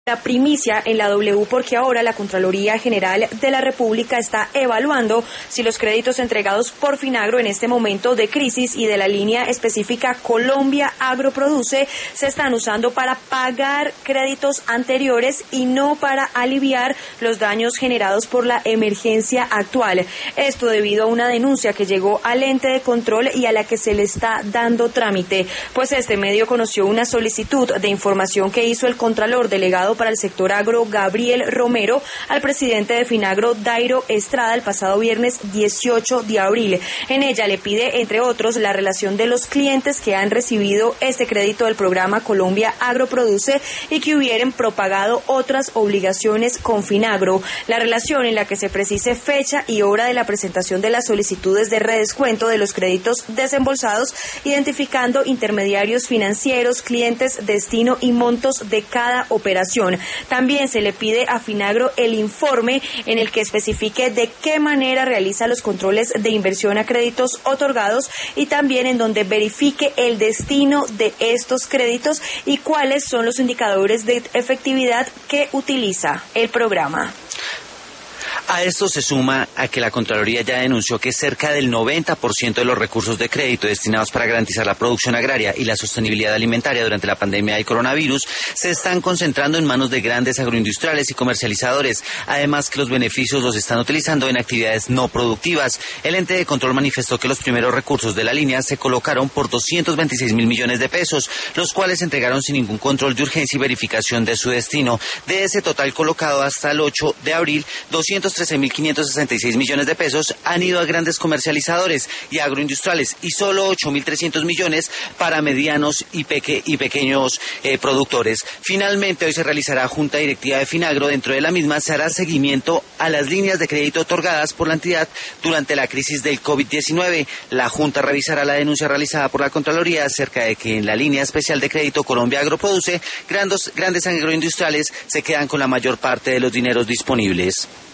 La primicia en la W porque ahora la Contraloría General de la República está evaluando si los créditos entregados por Finagro en este momento de crisis y de la línea específica Colombia Agroproduce se están usando para pagar créditos anteriores y no para aliviar los daños generados por la emergencia actual. Esto debido a una denuncia que llegó al ente de control y a la que se le está dando trámite, pues este medio conoció una solicitud de información que hizo el Contralor Delegado para el sector agro, Gabriel Romero, al presidente de Finagro, Dairo Estrada, el pasado viernes 18 de abril. En ella le pide, entre otros, la relación de los clientes que han recibido este crédito del programa Colombia Agroproduce y que hubieran propagado otras obligaciones con Finagro. La relación en la que se precise fecha y hora de la presentación de las solicitudes de redescuento de los créditos desembolsados, identificando intermediarios financieros, clientes, destino y montos de cada operación. También se le pide a Finagro el informe en el que especifique de qué manera realiza los controles de inversión a créditos otorgados y también en donde verifique el destino de estos créditos y cuáles son los indicadores de efectividad que utiliza el programa. A esto se suma a que la Contraloría ya denunció que cerca del 90% de los recursos de crédito destinados para garantizar la producción agraria y la sostenibilidad alimentaria durante la pandemia del coronavirus se están concentrando en manos de grandes agroindustriales y comercializadores, además que los beneficios los están utilizando en actividades no productivas. El ente de control manifestó que los primeros recursos de la línea se colocaron por 226.000 millones de pesos, los cuales se entregaron sin ningún control de urgencia y verificación de su destino. De ese total colocado hasta el 8 de abril, 213.566 millones de pesos han ido a grandes comercializadores y agroindustriales y solo 8.300 millones para medianos y pequeños productores. Finalmente, hoy se realizará junta directiva de Finagro. Dentro de la misma se hará seguimiento a las líneas de crédito otorgadas por la entidad durante la crisis del COVID-19. La junta revisará la denuncia realizada por la Contraloría acerca de que en la línea especial de crédito Colombia Agroproduce, grandes agroindustriales se quedan con la mayor parte de los dineros disponibles.